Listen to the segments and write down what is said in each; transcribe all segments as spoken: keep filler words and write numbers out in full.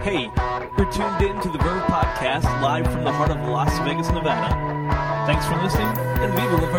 Hey, you're tuned in to the Verve Podcast, live from the heart of Las Vegas, Nevada. Thanks for listening, and viva la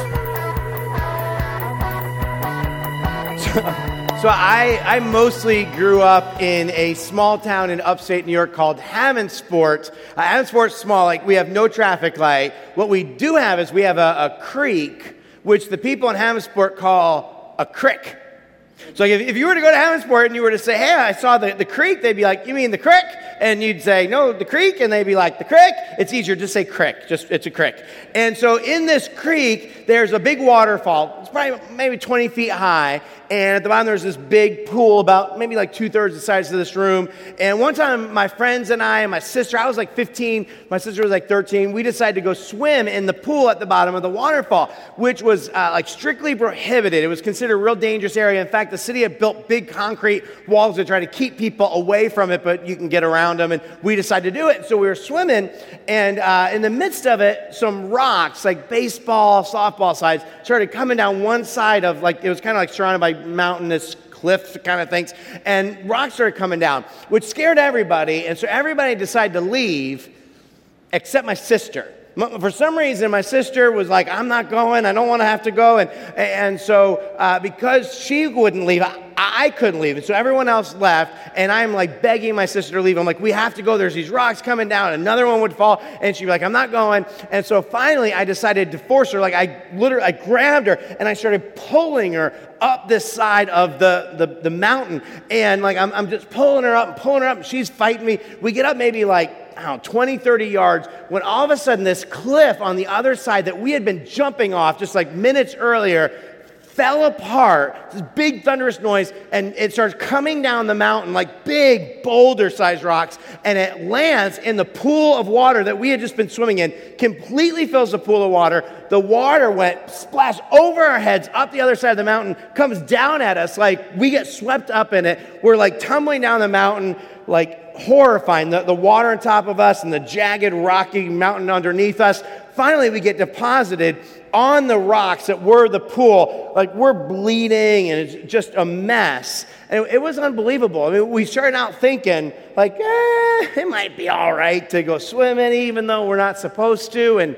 Verve! So I, I mostly grew up in a small town in upstate New York called Hammondsport. Uh, Hammondsport's small, like we have no traffic light. What we do have is we have a, a creek, which the people in Hammondsport call a crick. So if, if you were to go to Hammondsport and you were to say, hey, I saw the, the creek, they'd be like, you mean the crick? And you'd say, no, the creek, and they'd be like, the crick? It's easier, just say crick, just it's a crick. And so in this creek, there's a big waterfall. It's probably maybe twenty feet high, and at the bottom there's this big pool about maybe like two-thirds the size of this room. And one time, my friends and I and my sister, I was like fifteen, my sister was like thirteen, we decided to go swim in the pool at the bottom of the waterfall, which was uh, like strictly prohibited. It was considered a real dangerous area. In fact, the city had built big concrete walls to try to keep people away from it, but you can get around them, and we decided to do it. So we were swimming, and uh, in the midst of it, some rocks, like baseball, softball size, started coming down one side of, like, it was kind of like surrounded by mountainous cliffs kind of things, and rocks started coming down, which scared everybody, and so everybody decided to leave, except my sister. For some reason, my sister was like, I'm not going, I don't want to have to go, and and so uh, because she wouldn't leave, I, I couldn't leave, and so everyone else left, and I'm like begging my sister to leave. I'm like, we have to go, there's these rocks coming down, another one would fall, and she'd be like, I'm not going, and so finally I decided to force her. Like I literally, I grabbed her, and I started pulling her up this side of the, the, the mountain, and like I'm, I'm just pulling her up and pulling her up, and she's fighting me. We get up maybe like, I don't know, twenty, thirty yards, when all of a sudden this cliff on the other side that we had been jumping off just like minutes earlier fell apart, this big thunderous noise, and it starts coming down the mountain like big boulder-sized rocks, and it lands in the pool of water that we had just been swimming in, completely fills the pool of water. The water went splash over our heads, up the other side of the mountain, comes down at us, like we get swept up in it. We're like tumbling down the mountain, like horrifying, the, the water on top of us and the jagged, rocky mountain underneath us. Finally, we get deposited on the rocks that were the pool. Like, we're bleeding, and it's just a mess. And it, it was unbelievable. I mean, we started out thinking, like, eh, it might be all right to go swimming, even though we're not supposed to. And,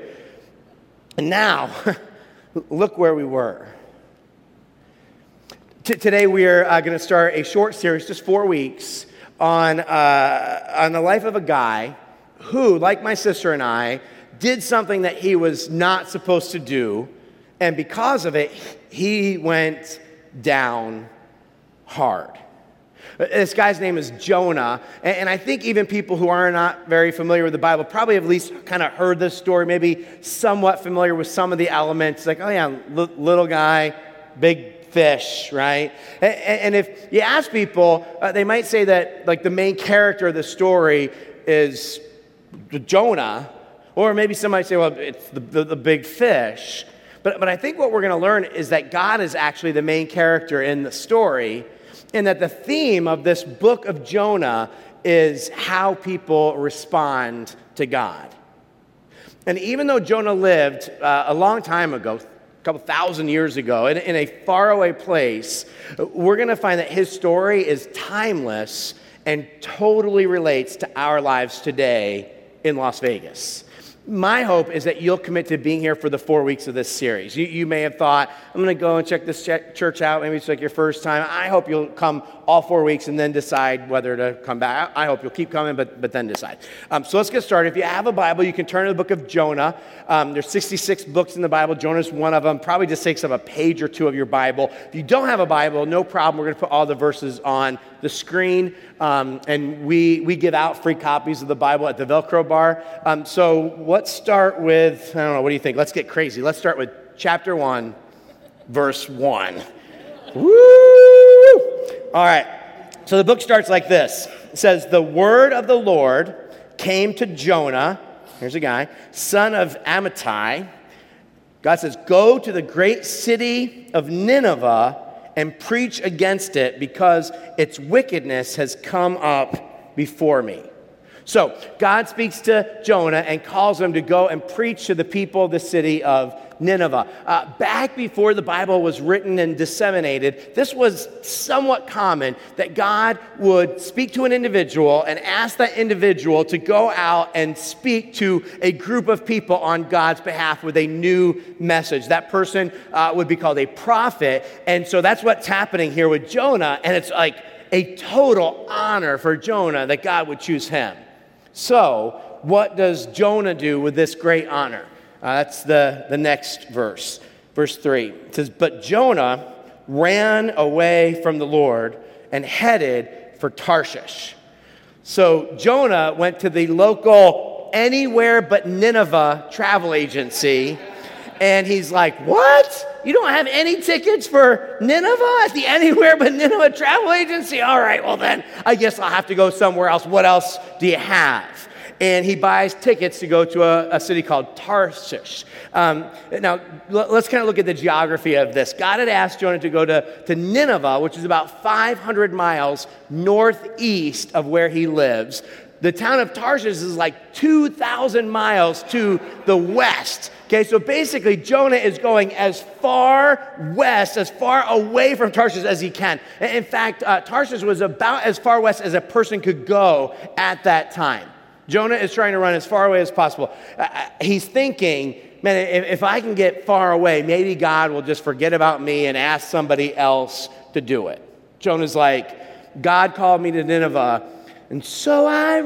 and now, look where we were. T- today, we are uh, going to start a short series, just four weeks, on uh, on the life of a guy who, like my sister and I, did something that he was not supposed to do, and because of it, he went down hard. This guy's name is Jonah, and I think even people who are not very familiar with the Bible probably have at least kind of heard this story, maybe somewhat familiar with some of the elements, like, oh yeah, l- little guy, big fish, right? And, and if you ask people, uh, they might say that like the main character of the story is Jonah, or maybe somebody say, well, it's the, the, the big fish. But, but I think what we're going to learn is that God is actually the main character in the story, and that the theme of this book of Jonah is how people respond to God. And even though Jonah lived uh, a long time ago, a couple thousand years ago, in, in a faraway place, we're going to find that his story is timeless and totally relates to our lives today in Las Vegas. My hope is that you'll commit to being here for the four weeks of this series. You, you may have thought, I'm going to go and check this ch- church out. Maybe it's like your first time. I hope you'll come all four weeks and then decide whether to come back. I hope you'll keep coming, but, but then decide. Um, so let's get started. If you have a Bible, you can turn to the book of Jonah. Um, there's sixty-six books in the Bible. Jonah's one of them. Probably just takes up a page or two of your Bible. If you don't have a Bible, no problem. We're going to put all the verses on the screen. Um, and we, we give out free copies of the Bible at the Velcro bar. Um, so let's start with, I don't know, what do you think? Let's get crazy. Let's start with chapter one, verse one. Woo! All right. So the book starts like this. It says, the word of the Lord came to Jonah, here's a guy, son of Amittai. God says, go to the great city of Nineveh and preach against it, because its wickedness has come up before me. So God speaks to Jonah and calls him to go and preach to the people of the city of Nineveh. Uh, back before the Bible was written and disseminated, this was somewhat common that God would speak to an individual and ask that individual to go out and speak to a group of people on God's behalf with a new message. That person uh, would be called a prophet. And so that's what's happening here with Jonah. And it's like a total honor for Jonah that God would choose him. So, what does Jonah do with this great honor? Uh, that's the, the next verse, verse three. It says, "But Jonah ran away from the Lord and headed for Tarshish." So, Jonah went to the local Anywhere But Nineveh travel agency, and he's like, "What? You don't have any tickets for Nineveh at the Anywhere But Nineveh travel agency? All right, well then, I guess I'll have to go somewhere else. What else do you have?" And he buys tickets to go to a, a city called Tarshish. Um, now, l- let's kind of look at the geography of this. God had asked Jonah to go to, to Nineveh, which is about five hundred miles northeast of where he lives. The town of Tarshish is like two thousand miles to the west. Okay, so basically Jonah is going as far west, as far away from Tarshish as he can. In fact, uh, Tarshish was about as far west as a person could go at that time. Jonah is trying to run as far away as possible. Uh, he's thinking, man, if, if I can get far away, maybe God will just forget about me and ask somebody else to do it. Jonah's like, God called me to Nineveh, and so I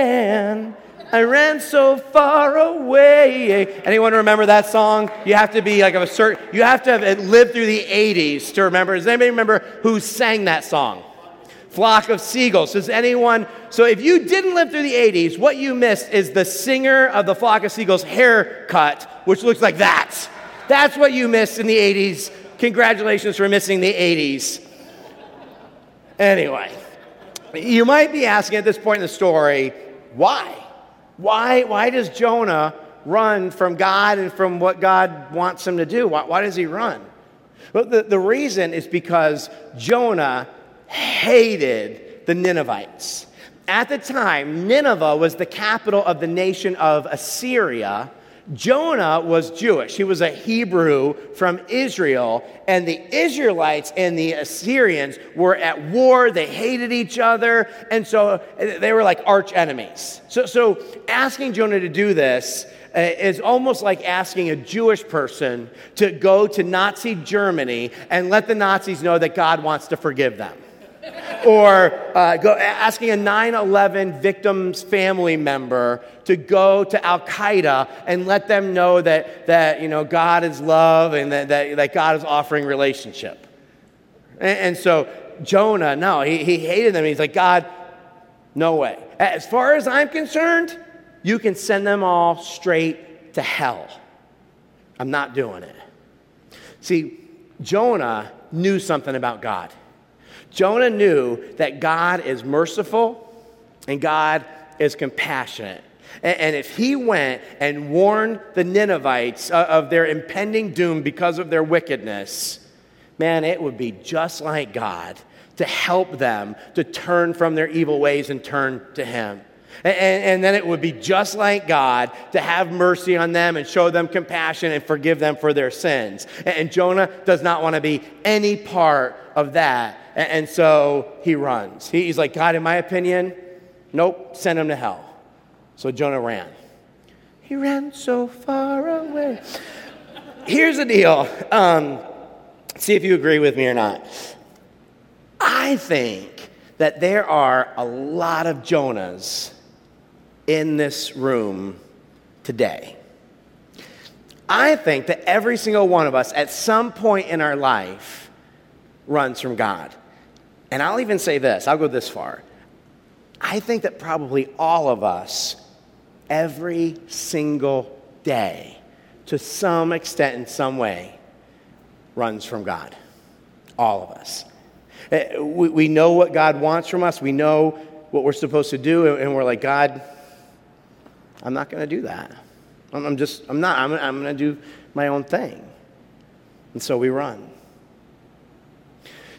ran. I ran so far away. Anyone remember that song? You have to be like of a certain, you have to have lived through the eighties to remember. Does anybody remember who sang that song? Flock of Seagulls. Does anyone, so if you didn't live through the eighties, what you missed is the singer of the Flock of Seagulls haircut, which looks like that. That's what you missed in the eighties. Congratulations for missing the eighties. Anyway, you might be asking at this point in the story, why? Why, why does Jonah run from God and from what God wants him to do? Why, why does he run? Well, the, the reason is because Jonah hated the Ninevites. At the time, Nineveh was the capital of the nation of Assyria. Jonah was Jewish. He was a Hebrew from Israel, and the Israelites and the Assyrians were at war. They hated each other, and so they were like arch enemies. So, so asking Jonah to do this uh, is almost like asking a Jewish person to go to Nazi Germany and let the Nazis know that God wants to forgive them. Or uh, go, asking a nine eleven victim's family member to go to Al-Qaeda and let them know that, that you know, God is love and that, that, that God is offering relationship. And, and so Jonah, no, he, he hated them. He's like, God, no way. As far as I'm concerned, you can send them all straight to hell. I'm not doing it. See, Jonah knew something about God. Jonah knew that God is merciful and God is compassionate. And, and if he went and warned the Ninevites of, of their impending doom because of their wickedness, man, it would be just like God to help them to turn from their evil ways and turn to him. And, and then it would be just like God to have mercy on them and show them compassion and forgive them for their sins. And Jonah does not want to be any part of that. And so he runs. He's like, God, in my opinion, nope, send him to hell. So Jonah ran. He ran so far away. Here's the deal. Um, see if you agree with me or not. I think that there are a lot of Jonahs in this room today. I think that every single one of us at some point in our life runs from God. And I'll even say this, I'll go this far. I think that probably all of us, every single day, to some extent, in some way, runs from God. All of us. We, we know what God wants from us. We know what we're supposed to do, and we're like, God, I'm not going to do that. I'm, I'm just, I'm not. I'm, I'm going to do my own thing. And so we run.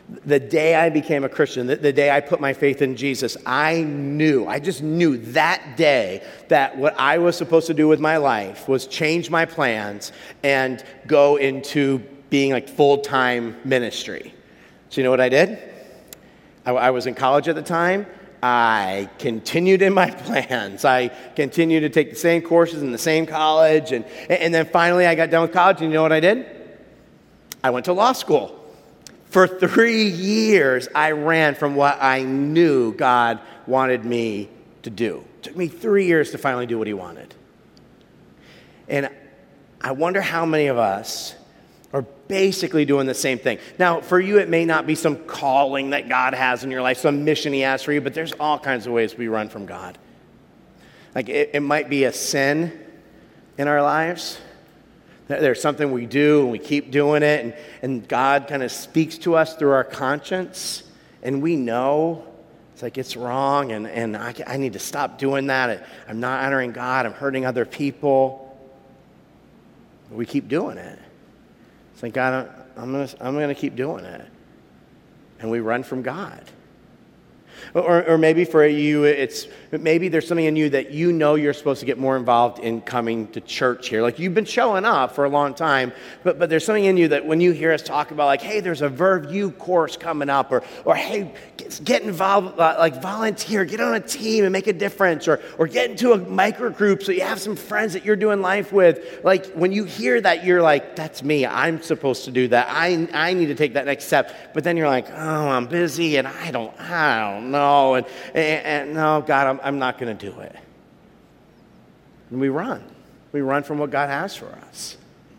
The day I became a Christian, the, the day I put my faith in Jesus, I knew, I just knew that day that what I was supposed to do with my life was change my plans and go into being like full-time ministry. So you know what I did? I, I was in college at the time. I continued in my plans. I continued to take the same courses in the same college. And, and then finally I got done with college, and you know what I did? I went to law school. For three years, I ran from what I knew God wanted me to do. It took me three years to finally do what he wanted. And I wonder how many of us are basically doing the same thing. Now, for you, it may not be some calling that God has in your life, some mission he has for you, but there's all kinds of ways we run from God. Like, it, it might be a sin in our lives. There's something we do, and we keep doing it, and, and God kind of speaks to us through our conscience, and we know it's like it's wrong, and, and I, I need to stop doing that. I'm not honoring God. I'm hurting other people. But we keep doing it. It's like, God, I'm going to I'm going to keep doing it. And we run from God. Or, or maybe for you, it's maybe there's something in you that you know you're supposed to get more involved in coming to church here. Like, you've been showing up for a long time, but but there's something in you that when you hear us talk about, like, hey, there's a Verve U course coming up, or or hey, get, get involved, uh, like volunteer, get on a team and make a difference, or or get into a micro group so you have some friends that you're doing life with. Like, when you hear that, you're like, that's me. I'm supposed to do that. I I need to take that next step. But then you're like, oh, I'm busy, and I don't I don't know. No, and, and, and no, God, I'm, I'm not going to do it. And we run. We run from what God has for us.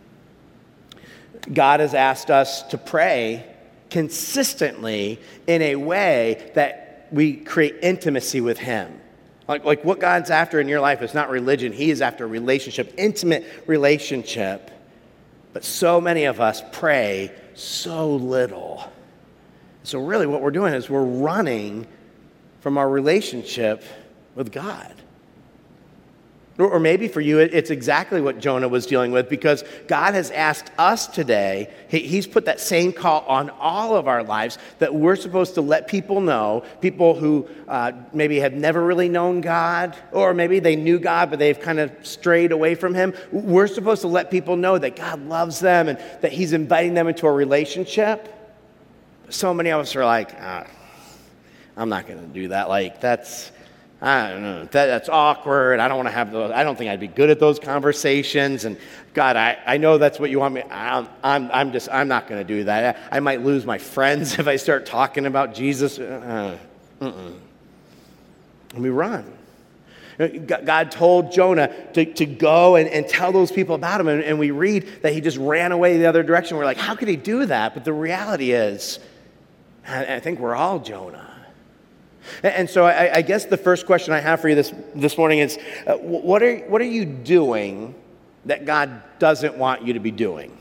God has asked us to pray consistently in a way that we create intimacy with him. Like, like what God's after in your life is not religion. He is after a relationship, intimate relationship. But so many of us pray so little. So really what we're doing is we're running from our relationship with God. Or maybe for you, it's exactly what Jonah was dealing with, because God has asked us today, he's put that same call on all of our lives, that we're supposed to let people know, people who uh, maybe have never really known God, or maybe they knew God, but they've kind of strayed away from him. We're supposed to let people know that God loves them and that he's inviting them into a relationship. So many of us are like, ah, I'm not going to do that. Like, that's, I don't know, that, that's awkward. I don't want to have those. I don't think I'd be good at those conversations. And God, I, I know that's what you want me. I'm, I'm, I'm just, I'm not going to do that. I, I might lose my friends if I start talking about Jesus. Uh, uh-uh. And we run. God told Jonah to, to go and, and tell those people about him. And, and we read that he just ran away the other direction. We're like, how could he do that? But the reality is, I, I think we're all Jonah. And so I, I guess the first question I have for you this, this morning is, uh, what are what are you doing that God doesn't want you to be doing?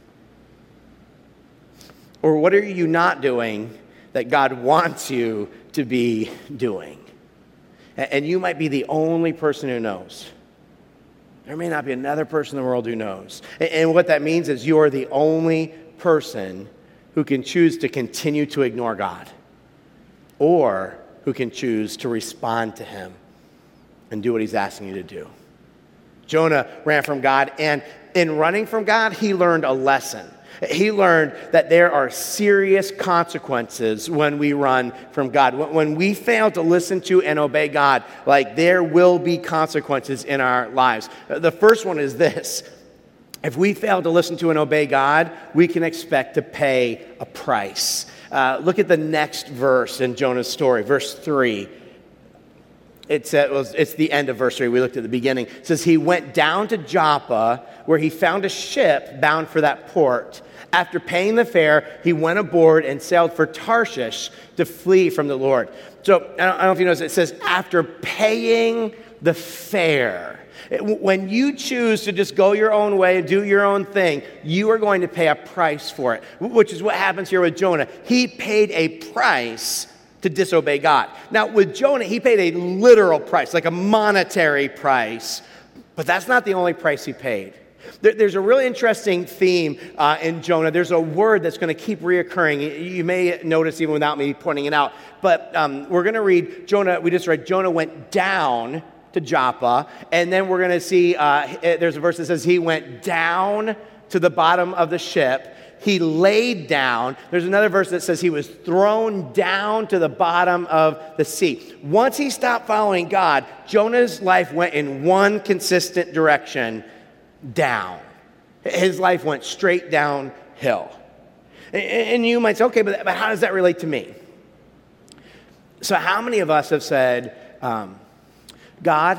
Or what are you not doing that God wants you to be doing? And, and you might be the only person who knows. There may not be another person in the world who knows. And, and what that means is you are the only person who can choose to continue to ignore God, or who can choose to respond to him and do what he's asking you to do. Jonah ran from God, and in running from God, he learned a lesson. He learned that there are serious consequences when we run from God. When we fail to listen to and obey God, like, there will be consequences in our lives. The first one is this: if we fail to listen to and obey God, we can expect to pay a price. Uh, look at the next verse in Jonah's story, verse three. It said, well, it's the end of verse three. We looked at the beginning. It says, he went down to Joppa, where he found a ship bound for that port. After paying the fare, he went aboard and sailed for Tarshish to flee from the Lord. So I don't, I don't know if you notice, it says, after paying the fare. When you choose to just go your own way and do your own thing, you are going to pay a price for it, which is what happens here with Jonah. He paid a price to disobey God. Now, with Jonah, he paid a literal price, like a monetary price, but that's not the only price he paid. There, there's a really interesting theme uh, in Jonah. There's a word that's going to keep reoccurring. You may notice even without me pointing it out. But um, we're going to read Jonah. We just read Jonah went down to Joppa. And then we're going to see, uh, there's a verse that says he went down to the bottom of the ship. He laid down. There's another verse that says he was thrown down to the bottom of the sea. Once he stopped following God, Jonah's life went in one consistent direction, down. His life went straight downhill. And you might say, okay, but how does that relate to me? So how many of us have said, um, God,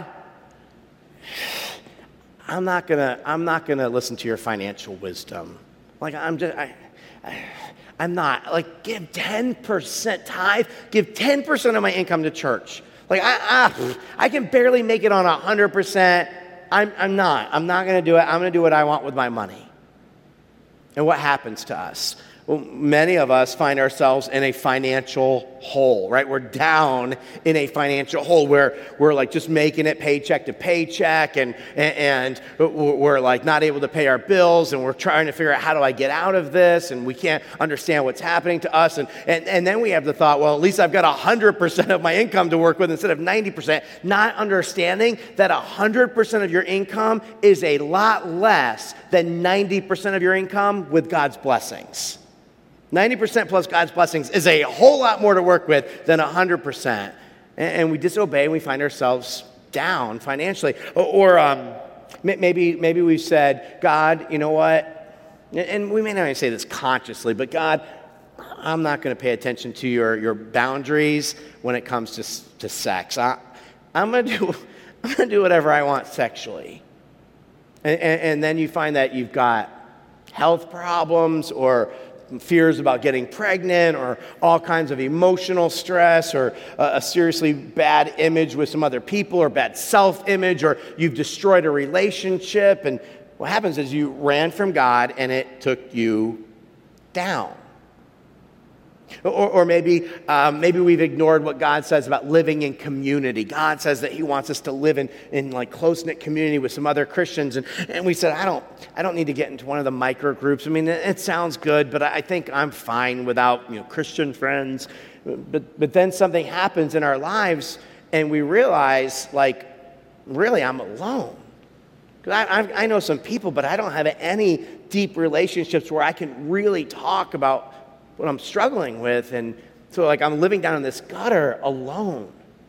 I'm not gonna, I'm not gonna listen to your financial wisdom. Like, I'm just, I, I, I'm not. Like, give ten percent tithe. Give ten percent of my income to church. Like, I, I, I can barely make it on one hundred percent. I'm, I'm not. I'm not going to do it. I'm going to do what I want with my money. And what happens to us? Well, many of us find ourselves in a financial hole, right? We're down in a financial hole where we're like just making it paycheck to paycheck, and, and and we're like not able to pay our bills, and we're trying to figure out how do I get out of this, and we can't understand what's happening to us. And, and, and then we have the thought, well, at least I've got one hundred percent of my income to work with instead of ninety percent, not understanding that one hundred percent of your income is a lot less than ninety percent of your income with God's blessings. ninety percent plus God's blessings is a whole lot more to work with than one hundred percent. And we disobey and we find ourselves down financially. Or, or um, maybe maybe we've said, God, you know what? And we may not even say this consciously, but God, I'm not going to pay attention to your, your boundaries when it comes to, to sex. I, I'm going to do I'm going to do whatever I want sexually. And, and, and then you find that you've got health problems or fears about getting pregnant or all kinds of emotional stress or a, a seriously bad image with some other people or bad self-image, or you've destroyed a relationship. And what happens is you ran from God and it took you down. Or, or maybe um, maybe we've ignored what God says about living in community. God says that he wants us to live in, in like close-knit community with some other Christians. And, and we said, I don't I don't need to get into one of the micro groups. I mean, it, it sounds good, but I think I'm fine without, you know, Christian friends. But, but then something happens in our lives and we realize, like, really, I'm alone. Because I, I, I know some people, but I don't have any deep relationships where I can really talk about what I'm struggling with, and so like I'm living down in this gutter alone.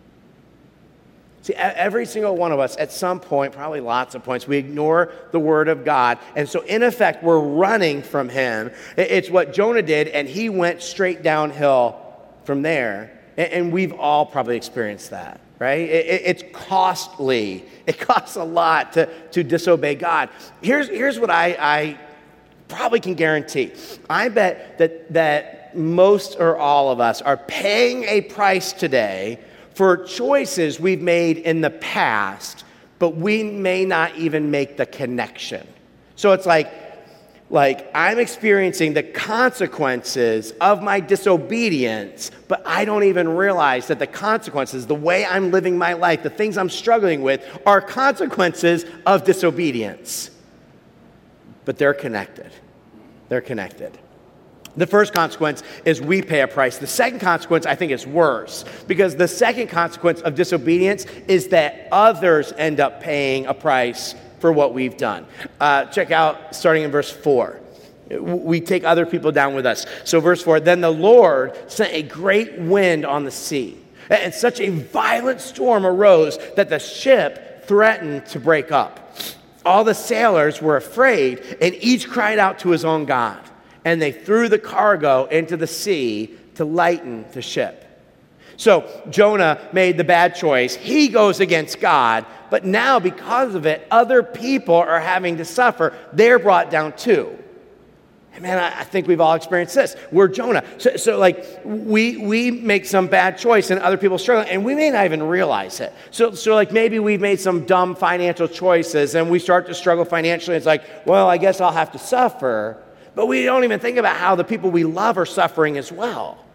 See, every single one of us at some point, probably lots of points, we ignore the word of God, and so in effect we're running from him. It's what Jonah did, and he went straight downhill from there, and we've all probably experienced that, right? It's costly. It costs a lot to, to disobey God. Here's, here's what I... I probably can guarantee. I bet that that most or all of us are paying a price today for choices we've made in the past, but we may not even make the connection. So it's like, like I'm experiencing the consequences of my disobedience, but I don't even realize that the consequences, the way I'm living my life, the things I'm struggling with, are consequences of disobedience. But they're connected. They're connected. The first consequence is we pay a price. The second consequence, I think, is worse, because the second consequence of disobedience is that others end up paying a price for what we've done. Uh, check out, starting in verse four. We take other people down with us. So verse four, then the Lord sent a great wind on the sea, and such a violent storm arose that the ship threatened to break up. All the sailors were afraid, and each cried out to his own God. And they threw the cargo into the sea to lighten the ship. So Jonah made the bad choice. He goes against God, but now because of it, other people are having to suffer. They're brought down too. And man, I think we've all experienced this. We're Jonah. So, so like, we we make some bad choice and other people struggle, and we may not even realize it. So, so like, maybe we've made some dumb financial choices, and we start to struggle financially. It's like, well, I guess I'll have to suffer. But we don't even think about how the people we love are suffering as well.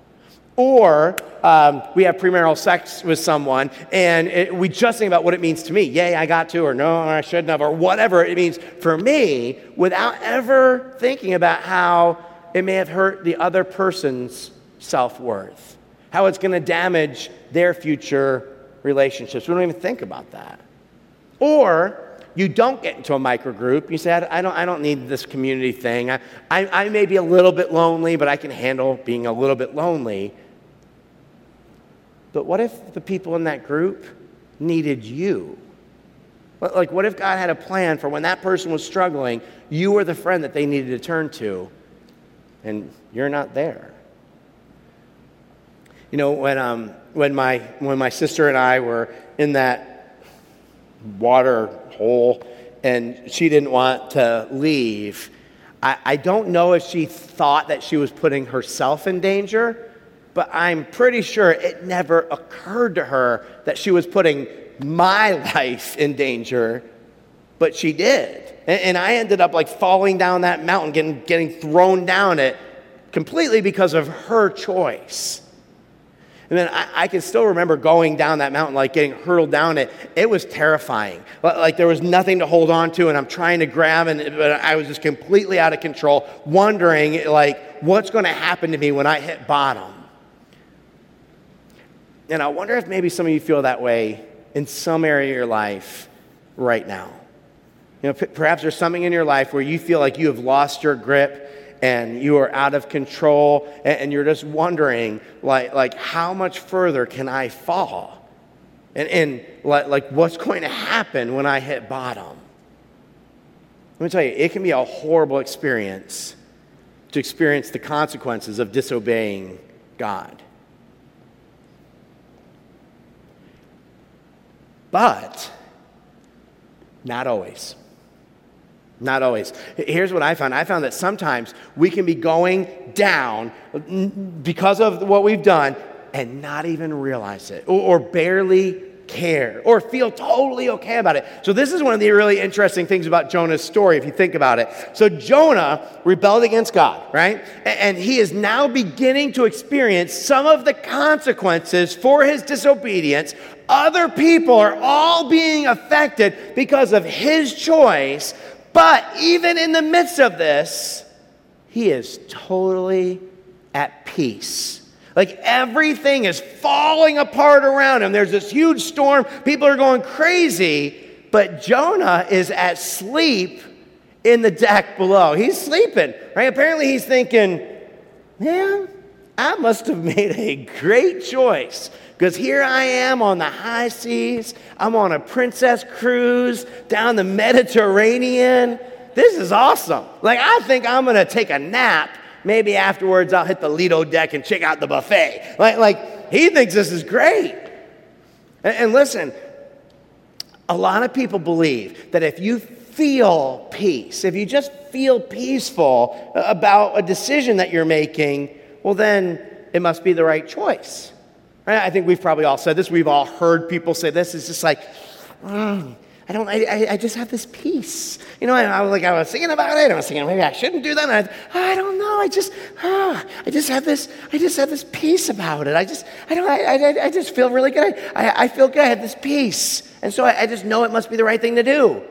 Or um, we have premarital sex with someone, and it, we just think about what it means to me. Yay, I got to, or no, I shouldn't have, or whatever it means for me, without ever thinking about how it may have hurt the other person's self-worth, how it's going to damage their future relationships. We don't even think about that. Or you don't get into a microgroup. You say, I don't, I don't need this community thing. I, I, I may be a little bit lonely, but I can handle being a little bit lonely. But what if the people in that group needed you? Like, what if God had a plan for when that person was struggling, you were the friend that they needed to turn to, and you're not there? You know, when um, when my when my sister and I were in that water hole, and she didn't want to leave, I, I don't know if she thought that she was putting herself in danger, but I'm pretty sure it never occurred to her that she was putting my life in danger, but she did. And, and I ended up like falling down that mountain, getting, getting thrown down it completely because of her choice. And then I, I can still remember going down that mountain, like getting hurled down it. It was terrifying. Like there was nothing to hold on to, and I'm trying to grab, and but I was just completely out of control, wondering like what's going to happen to me when I hit bottom. And I wonder if maybe some of you feel that way in some area of your life right now. You know, p- perhaps there's something in your life where you feel like you have lost your grip and you are out of control, and, and you're just wondering, like, like how much further can I fall? And, and like, like, what's going to happen when I hit bottom? Let me tell you, it can be a horrible experience to experience the consequences of disobeying God. But not always. Not always. Here's what I found. I found that sometimes we can be going down because of what we've done and not even realize it, or, or barely care, or feel totally okay about it. So this is one of the really interesting things about Jonah's story, if you think about it. So Jonah rebelled against God, right? And he is now beginning to experience some of the consequences for his disobedience. Other people are all being affected because of his choice. But even in the midst of this, he is totally at peace. Like everything is falling apart around him. There's this huge storm. People are going crazy. But Jonah is at sleep in the deck below. He's sleeping, right? Apparently he's thinking, man, I must have made a great choice. Because here I am on the high seas. I'm on a princess cruise down the Mediterranean. This is awesome. Like, I think I'm going to take a nap. Maybe afterwards I'll hit the Lido deck and check out the buffet. Like, like he thinks this is great. And, and listen, a lot of people believe that if you feel peace, if you just feel peaceful about a decision that you're making, well, then it must be the right choice. Right? I think we've probably all said this. We've all heard people say this. It's just like, mm, I don't. I, I just have this peace. You know, and I was like, I was thinking about it. I was thinking maybe I shouldn't do that. And I, I don't know. I just, ah, I just have this. I just have this peace about it. I just, I don't. I, I, I just feel really good. I, I feel good. I have this peace, and so I, I just know it must be the right thing to do.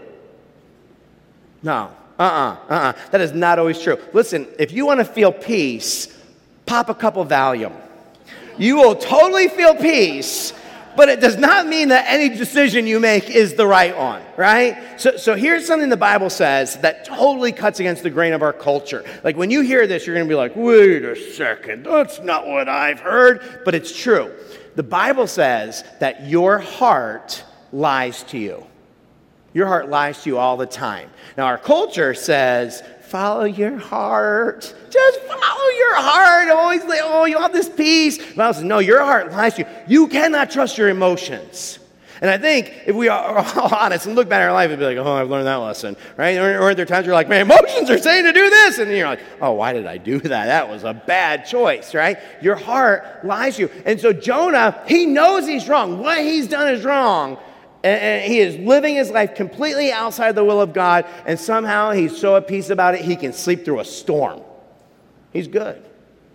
No, uh-uh, uh-uh. That is not always true. Listen, if you want to feel peace, pop a couple Valium. You will totally feel peace, but it does not mean that any decision you make is the right one, right? So, so here's something the Bible says that totally cuts against the grain of our culture. Like when you hear this, you're going to be like, wait a second, that's not what I've heard, but it's true. The Bible says that your heart lies to you. Your heart lies to you all the time. Now, our culture says, follow your heart. Just follow your heart. Always like, oh, you have this peace. The Bible says, no, your heart lies to you. You cannot trust your emotions. And I think if we are all honest and look back at our life, we'd be like, oh, I've learned that lesson, right? Or, or there are times you're like, man, emotions are saying to do this. And you're like, oh, why did I do that? That was a bad choice, right? Your heart lies to you. And so Jonah, he knows he's wrong. What he's done is wrong. And he is living his life completely outside the will of God, and somehow he's so at peace about it, he can sleep through a storm. He's good.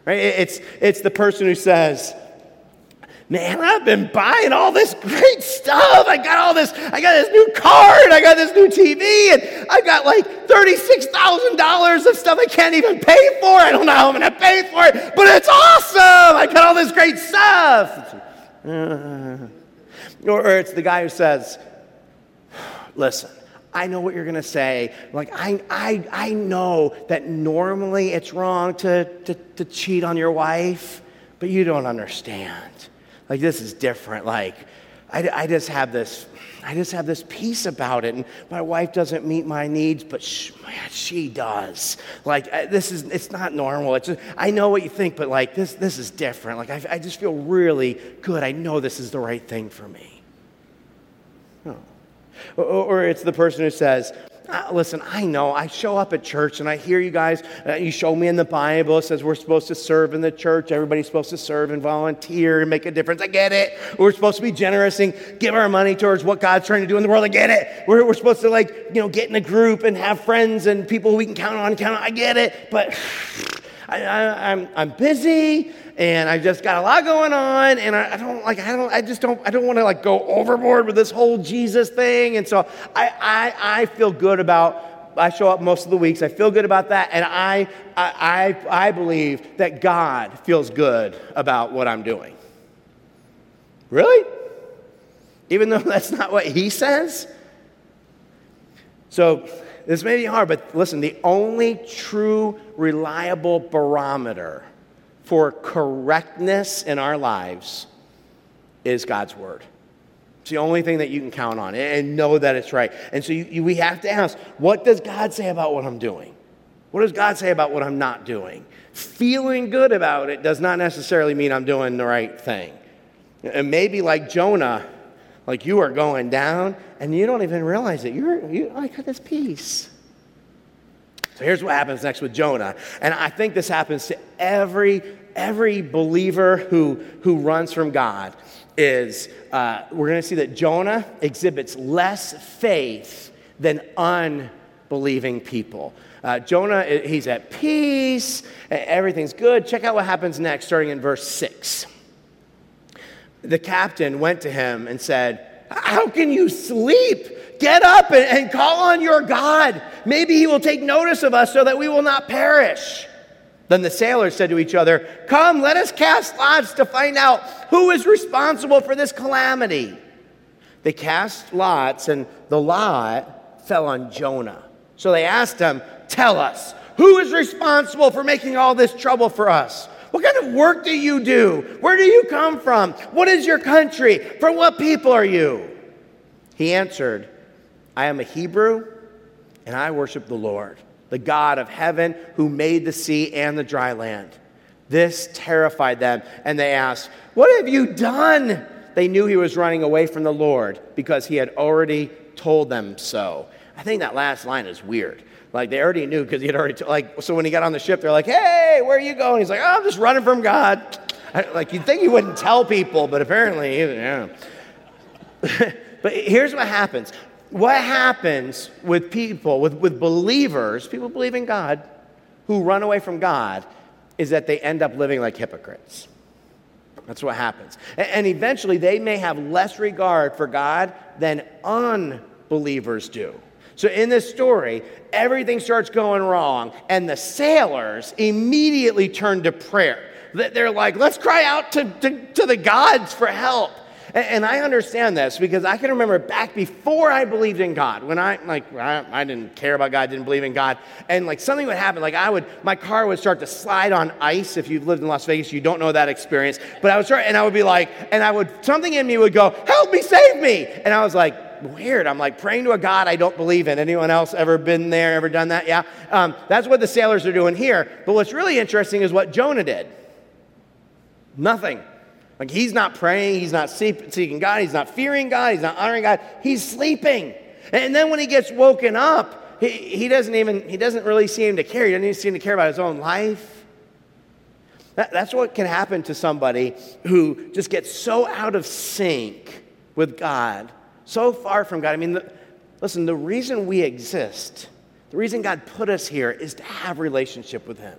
right? It's, it's the person who says, man, I've been buying all this great stuff. I got all this, I got this new car, and I got this new T V, and I got like thirty-six thousand dollars of stuff I can't even pay for. I don't know how I'm going to pay for it, but it's awesome. I got all this great stuff. Uh, or, or it's the guy who says, listen, I know what you're going to say. Like, I, I, I know that normally it's wrong to, to, to cheat on your wife, but you don't understand. Like, this is different. Like, I, I just have this, I just have this peace about it. And my wife doesn't meet my needs, but she, man, she does. Like, I, this is, it's not normal. It's just, I know what you think, but like, this, this is different. Like, I, I just feel really good. I know this is the right thing for me. Oh. Or, or it's the person who says, Uh, listen, I know, I show up at church and I hear you guys, uh, you show me in the Bible, it says we're supposed to serve in the church, everybody's supposed to serve and volunteer and make a difference. I get it. We're supposed to be generous and give our money towards what God's trying to do in the world. I get it. We're, we're supposed to, like, you know, get in a group and have friends and people we can count on, count on. I get it. But I, I, I'm, I'm busy and I just got a lot going on, and I, I don't like. I don't. I just don't. I don't want to like go overboard with this whole Jesus thing. And so I, I, I feel good about. I show up most of the weeks. I feel good about that, and I, I, I, I believe that God feels good about what I'm doing. Really? Even though that's not what He says. So this may be hard, but listen. The only true, reliable barometer for correctness in our lives is God's word. It's the only thing that you can count on and know that it's right. And so you, you, we have to ask, what does God say about what I'm doing? What does God say about what I'm not doing? Feeling good about it does not necessarily mean I'm doing the right thing. And maybe like Jonah, like you are going down and you don't even realize it. You're, you, I got this peace. So here's what happens next with Jonah. And I think this happens to every every believer who, who runs from God is uh, we're going to see that Jonah exhibits less faith than unbelieving people. Uh, Jonah, he's at peace. Everything's good. Check out what happens next, starting in verse six. The captain went to him and said, how can you sleep? Get up and, and call on your God. Maybe he will take notice of us so that we will not perish. Then the sailors said to each other, come, let us cast lots to find out who is responsible for this calamity. They cast lots, and the lot fell on Jonah. So they asked him, tell us, who is responsible for making all this trouble for us? What kind of work do you do? Where do you come from? What is your country? From what people are you? He answered, I am a Hebrew, and I worship the Lord, the God of heaven who made the sea and the dry land. This terrified them, and they asked, what have you done? They knew he was running away from the Lord because he had already told them so. I think that last line is weird. Like, they already knew because he had already, t- like, so when he got on the ship, they're like, hey, where are you going? He's like, oh, I'm just running from God. I, like, you'd think he wouldn't tell people, but apparently, yeah. But here's what happens. What happens with people, with, with believers, people who believe in God, who run away from God, is that they end up living like hypocrites. That's what happens. And, and eventually, they may have less regard for God than unbelievers do. So in this story, everything starts going wrong, and the sailors immediately turn to prayer. They're like, let's cry out to, to, to the gods for help. And, and I understand this because I can remember back before I believed in God, when I, like, I, I didn't care about God, didn't believe in God, and like something would happen, like I would, my car would start to slide on ice. If you've lived in Las Vegas, you don't know that experience, but I was trying, and I would be like, and I would, something in me would go, help me, save me. And I was like, weird. I'm like praying to a God I don't believe in. Anyone else ever been there, ever done that? Yeah. Um, that's what the sailors are doing here. But what's really interesting is what Jonah did. Nothing. Like, he's not praying. He's not seeking God. He's not fearing God. He's not honoring God. He's sleeping. And then when he gets woken up, he, he doesn't even, he doesn't really seem to care. He doesn't even seem to care about his own life. That, that's what can happen to somebody who just gets so out of sync with God, so far from God. I mean, the, listen, the reason we exist, the reason God put us here is to have relationship with him.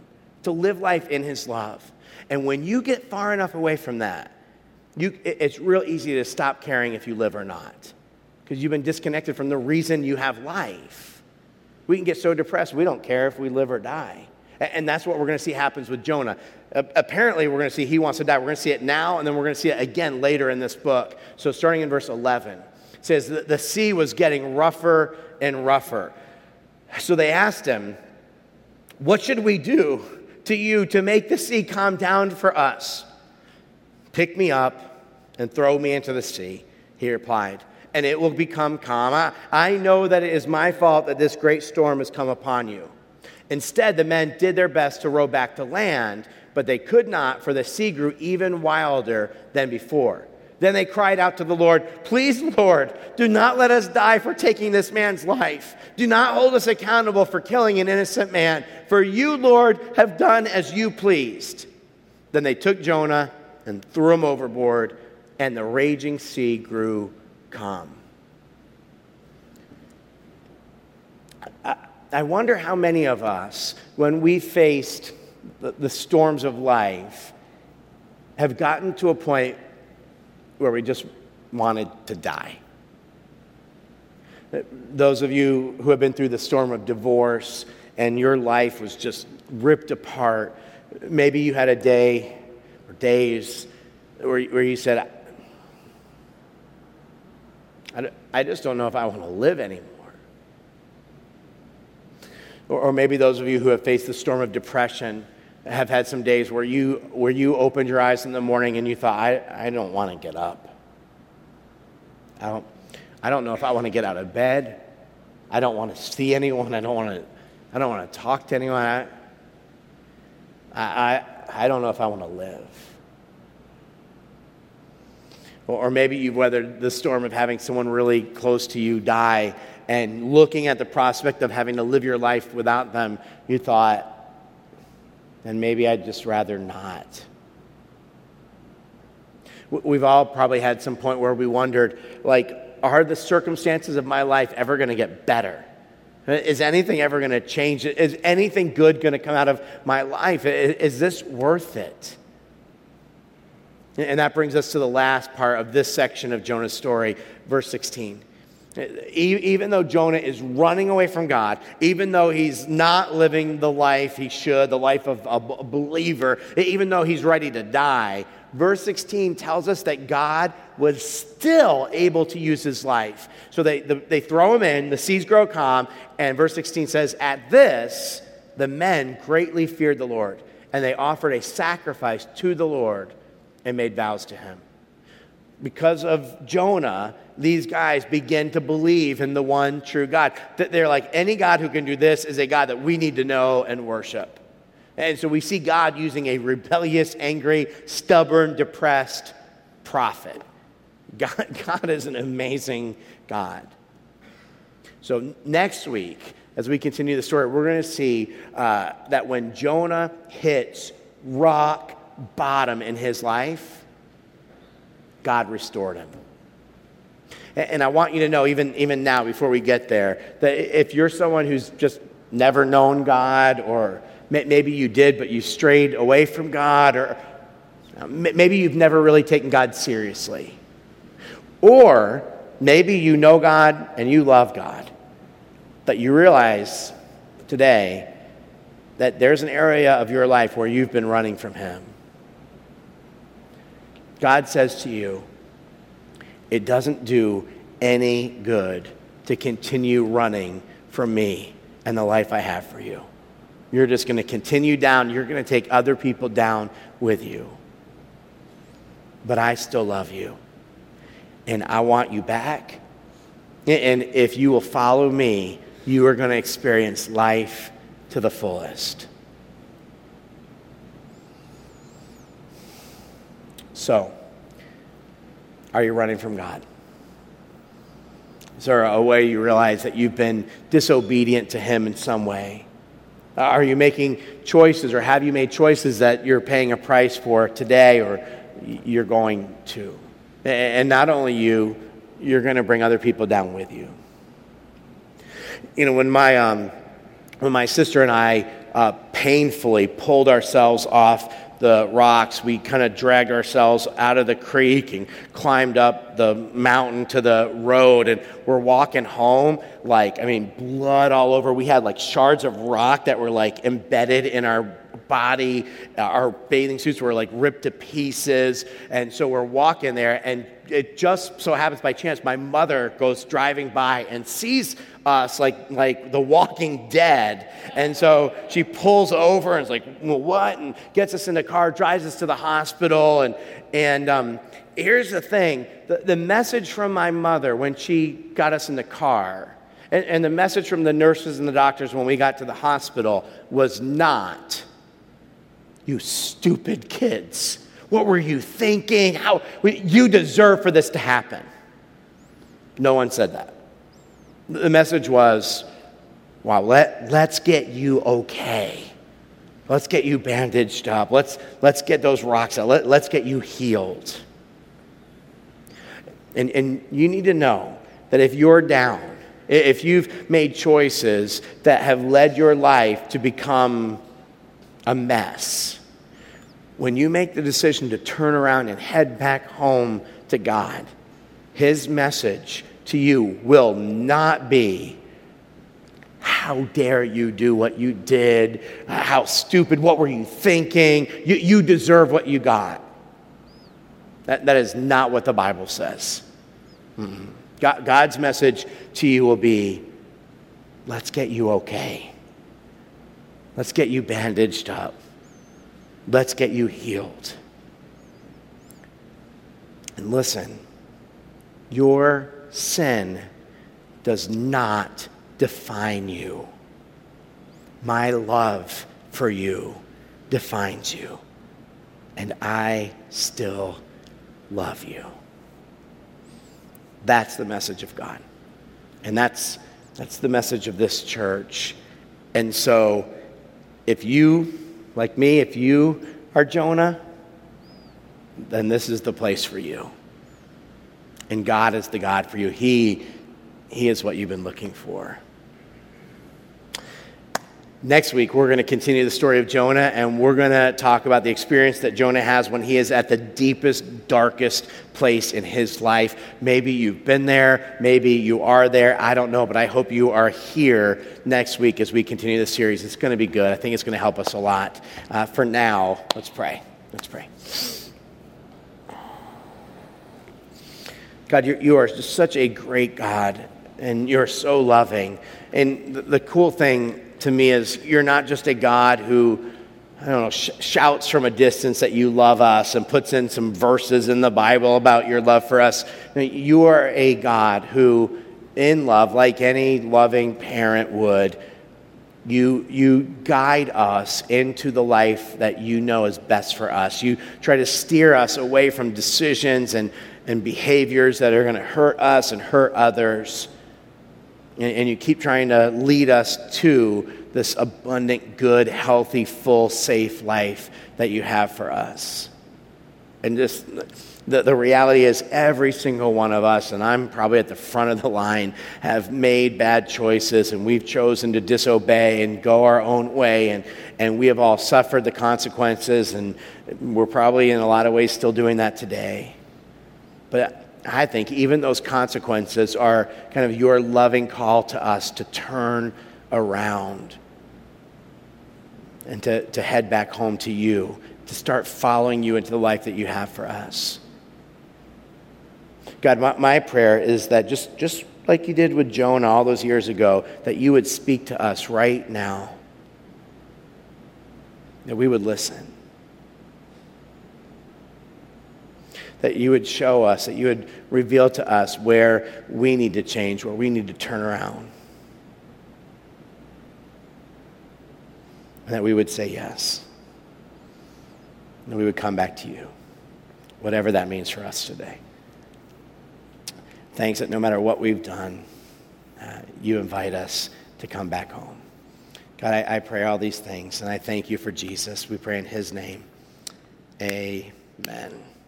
to live life in his love. And when you get far enough away from that, you, it's real easy to stop caring if you live or not, because you've been disconnected from the reason you have life. We can get so depressed we don't care if we live or die. And that's what we're going to see happens with Jonah. Uh, apparently, we're going to see he wants to die. We're going to see it now, and then we're going to see it again later in this book. So starting in verse eleven, it says that the sea was getting rougher and rougher. So they asked him, "What should we do to you to make the sea calm down for us?" "Pick me up and throw me into the sea," he replied, "and it will become calm. I, I know that it is my fault that this great storm has come upon you." Instead, the men did their best to row back to land, but they could not, for the sea grew even wilder than before. Then they cried out to the Lord, "Please, Lord, do not let us die for taking this man's life. Do not hold us accountable for killing an innocent man, for you, Lord, have done as you pleased." Then they took Jonah and threw him overboard, and the raging sea grew calm. I, I wonder how many of us, when we faced the, the storms of life, have gotten to a point where we just wanted to die. Those of you who have been through the storm of divorce and your life was just ripped apart, maybe you had a day or days where, where you said, I, I just don't know if I want to live anymore. Or, or maybe those of you who have faced the storm of depression have had some days where you where you opened your eyes in the morning and you thought, I, I don't want to get up. I don't I don't know if I want to get out of bed. I don't want to see anyone. I don't want to I don't want to talk to anyone. I I, I don't know if I want to live. Or, or maybe you've weathered the storm of having someone really close to you die, and looking at the prospect of having to live your life without them, you thought, and maybe I'd just rather not. We've all probably had some point where we wondered, like, are the circumstances of my life ever going to get better? Is anything ever going to change? Is anything good going to come out of my life? Is this worth it? And that brings us to the last part of this section of Jonah's story, verse sixteen. Even though Jonah is running away from God, even though he's not living the life he should, the life of a believer, even though he's ready to die, verse sixteen tells us that God was still able to use his life. So they, the, they throw him in, the seas grow calm, and verse sixteen says, "At this, the men greatly feared the Lord, and they offered a sacrifice to the Lord and made vows to him." Because of Jonah, these guys begin to believe in the one true God. They're like, any God who can do this is a God that we need to know and worship. And so we see God using a rebellious, angry, stubborn, depressed prophet. God, God is an amazing God. So next week, as we continue the story, we're going to see uh, that when Jonah hits rock bottom in his life, God restored him. And I want you to know, even, even now, before we get there, that if you're someone who's just never known God, or maybe you did, but you strayed away from God, or maybe you've never really taken God seriously, or maybe you know God and you love God, but you realize today that there's an area of your life where you've been running from him. God says to you, it doesn't do any good to continue running from me and the life I have for you. You're just going to continue down. You're going to take other people down with you. But I still love you. And I want you back. And if you will follow me, you are going to experience life to the fullest. So, are you running from God? Is there a way you realize that you've been disobedient to him in some way? Are you making choices, or have you made choices that you're paying a price for today, or you're going to? And not only you, you're going to bring other people down with you. You know, when my um, when my sister and I uh, painfully pulled ourselves off the rocks. We kind of dragged ourselves out of the creek and climbed up the mountain to the road, and we're walking home like, I mean, blood all over. We had like shards of rock that were like embedded in our body. Our bathing suits were like ripped to pieces, and so we're walking there, and it just so happens by chance my mother goes driving by and sees us like like the Walking Dead, and so she pulls over and is like, well, what? And gets us in the car, drives us to the hospital. And and um, here's the thing: the, the message from my mother when she got us in the car, and, and the message from the nurses and the doctors when we got to the hospital was not, "You stupid kids. What were you thinking? How you deserve for this to happen." No one said that. The message was, wow, let, let's get you okay. Let's get you bandaged up. Let's, let's get those rocks out. Let, let's get you healed. And, and you need to know that if you're down, if you've made choices that have led your life to become a mess, when you make the decision to turn around and head back home to God, His message to you will not be, how dare you do what you did? How stupid, what were you thinking? You, you deserve what you got. That, that is not what the Bible says. Mm-hmm. God, God's message to you will be, let's get you okay. Let's get you bandaged up. Let's get you healed. And listen, your sin does not define you. My love for you defines you. And I still love you. That's the message of God. And that's that's the message of this church. And so if you, like me, if you are Jonah, then this is the place for you. And God is the God for you. He, he is what you've been looking for. Next week, we're going to continue the story of Jonah, and we're going to talk about the experience that Jonah has when he is at the deepest, darkest place in his life. Maybe you've been there. Maybe you are there. I don't know, but I hope you are here next week as we continue the series. It's going to be good. I think it's going to help us a lot. Uh, for now, let's pray. Let's pray. God, you, you are just such a great God, and you're so loving. And the, the cool thing to me is you're not just a God who, I don't know, sh- shouts from a distance that you love us and puts in some verses in the Bible about your love for us. You are a God who, in love, like any loving parent would, you, you guide us into the life that you know is best for us. You try to steer us away from decisions and, and behaviors that are going to hurt us and hurt others. And you keep trying to lead us to this abundant, good, healthy, full, safe life that you have for us. And just the, the reality is every single one of us, and I'm probably at the front of the line, have made bad choices, and we've chosen to disobey and go our own way, and, and we have all suffered the consequences, and we're probably in a lot of ways still doing that today. But I think even those consequences are kind of your loving call to us to turn around and to, to head back home to you, to start following you into the life that you have for us. God, my, my prayer is that just, just like you did with Jonah all those years ago, that you would speak to us right now, that we would listen. That you would show us, that you would reveal to us where we need to change, where we need to turn around. And that we would say yes. And we would come back to you, whatever that means for us today. Thanks that no matter what we've done, uh, you invite us to come back home. God, I, I pray all these things, and I thank you for Jesus. We pray in his name. Amen.